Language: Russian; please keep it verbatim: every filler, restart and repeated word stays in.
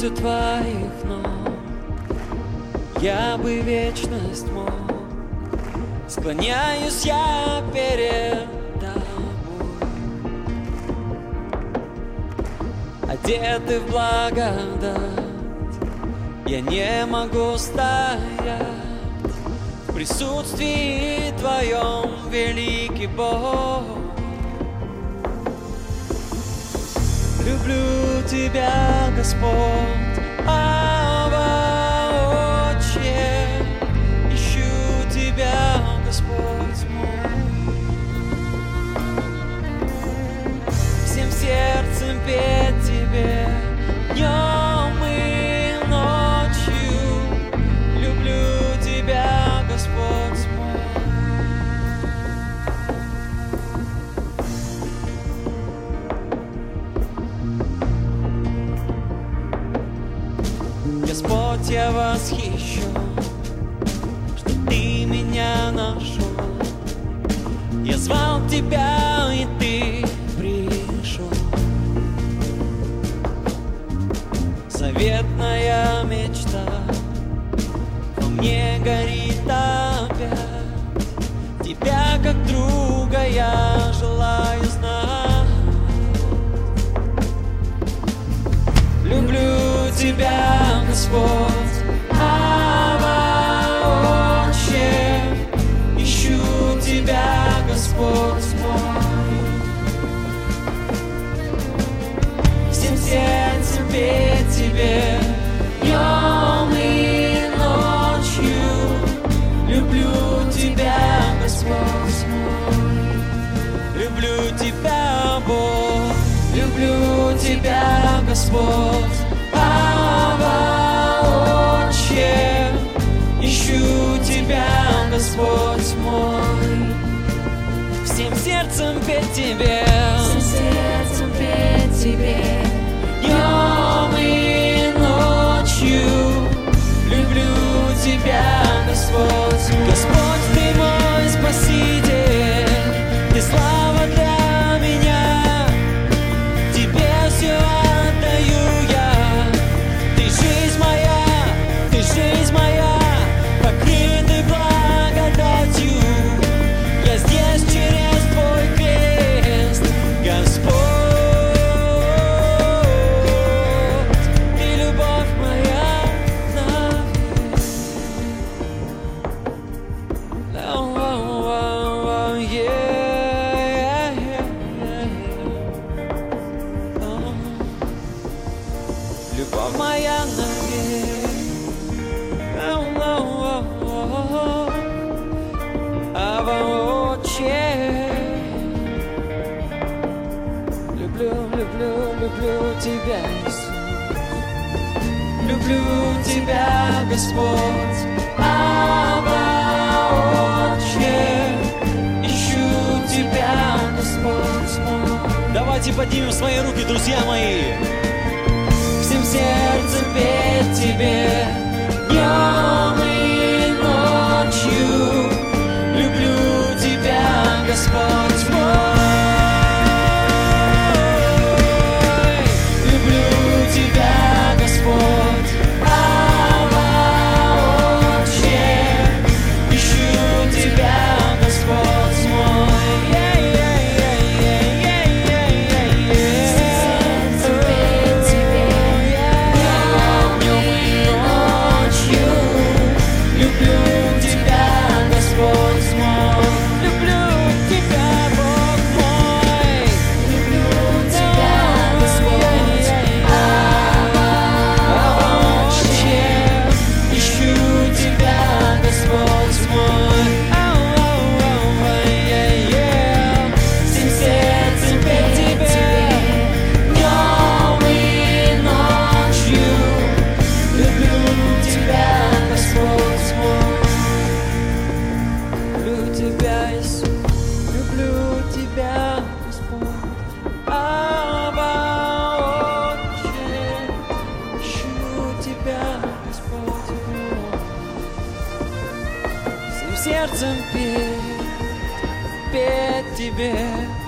у твоих ног я бы вечность мог. Склоняюсь я перед тобой, одетый в благодать. Я не могу стоять в присутствии твоем, великий Бог. Люблю тебя, Господь, Авва, Отче. Ищу тебя, Господь мой. Всем сердцем петь тебе днем и ночью. Люблю тебя, Господь мой. Господь, я восхищен, что ты меня нашел. Я звал тебя, и ты пришел. Заветная мечта во мне горит опять. Тебя как друга я желаю знать. Люблю тебя, Господь, Авва, Отче. Ищу тебя, Господь мой. Всем сердцем петь тебе днем и ночью. Люблю тебя, Господь мой. Люблю тебя, Бог. Люблю тебя, Господь, Авва, Отче. Ищу тебя, Господь мой. Всем сердцем петь тебе, всем сердцем петь тебе днем и ночью. Люблю тебя, Господь. Господь, ты мой Спаситель, ты слава для меня. Тебе все отдаю я. Ты жизнь моя, ты жизнь моя, покрытый благодатью. Я здесь через твой крест, Господь. Ты любовь моя навек. Любовь моя навек. Авва, Отче. Люблю, люблю, люблю тебя, Иисус. Люблю тебя, Господь, Авва, Отче. Ищу тебя, Господь мой. Давайте поднимем свои руки, друзья мои. Всем сердцем петь тебе днем и ночью. Люблю тебя, Господь мой. Люблю тебя, Господь, Авва, Отче. Ищу тебя, Господь мой. Сердцем петь, петь тебе.